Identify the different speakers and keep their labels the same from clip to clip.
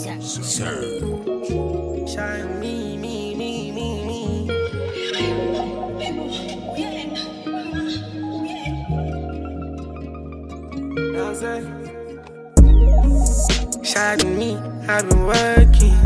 Speaker 1: Shine me. Shine me, I've been working.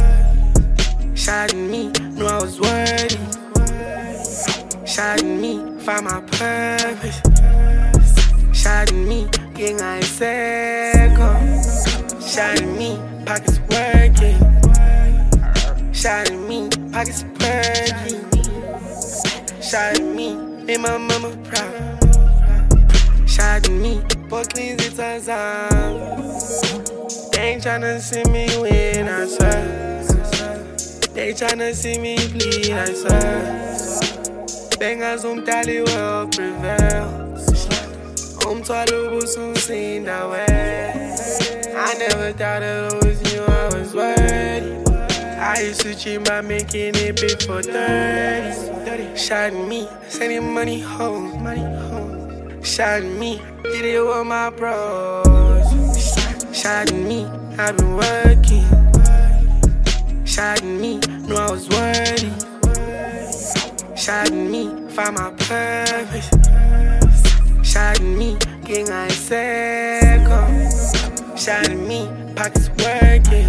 Speaker 1: Shine me, knew I was worthy. Shine me, find my purpose. Shine me, getting I circle. Shine me, pockets working. Shine me, pockets perky. Shine me, make my mama proud. Shine me, both cleans it turns out. They ain't tryna see me win, I swear. They tryna see me bleed, I swear. Bangers tali will prevail. Twalu soon seen that way. I never thought it was you, I was worthy. I used to cheat by making it big for 30. Shine me, sending money home. Shine me, did it with my bros. Shine me, I've been working. Shine me, knew I was worthy. Shine me, find my purpose. Shine me, getting I circle. Shine me, pockets working.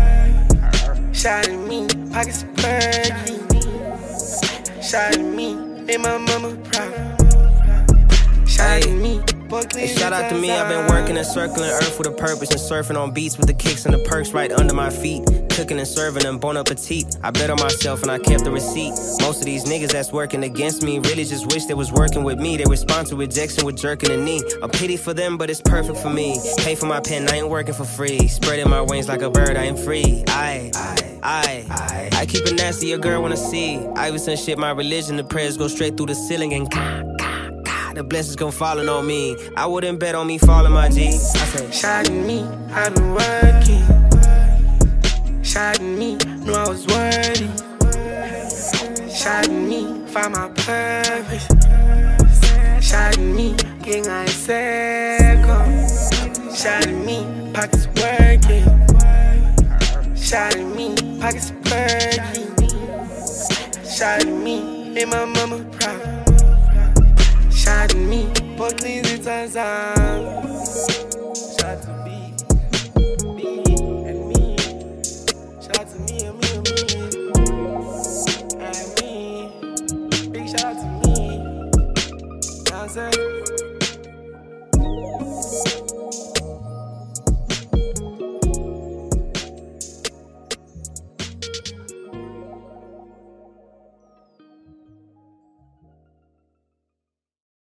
Speaker 1: Shine me, pockets perky. Shine me, make my mama proud. Shine me.
Speaker 2: Hey, shout out to me, I've been working and circling earth with a purpose and surfing on beats with the kicks and the perks right under my feet. Cooking and serving them bon appetit. I bet on myself and I kept the receipt. Most of these niggas that's working against me really just wish they was working with me. They respond to rejection with jerking a knee. A pity for them, but it's perfect for me. Pay for my pen, I ain't working for free. Spreading my wings like a bird, I am free. I keep it nasty, your girl wanna see. Iverson shit, my religion, the prayers go straight through the ceiling and the blessings gon' falling on me. I wouldn't bet on me falling, my G. I say,
Speaker 1: shine me, I've been working. Shine me, knew I was worthy. Shine me, find my purpose. Shine me, getting I circle. Shine me, pockets working. Shine me, pockets perky. Shine me, make my mama proud. Shine me, both cleans it turns out. Shine to be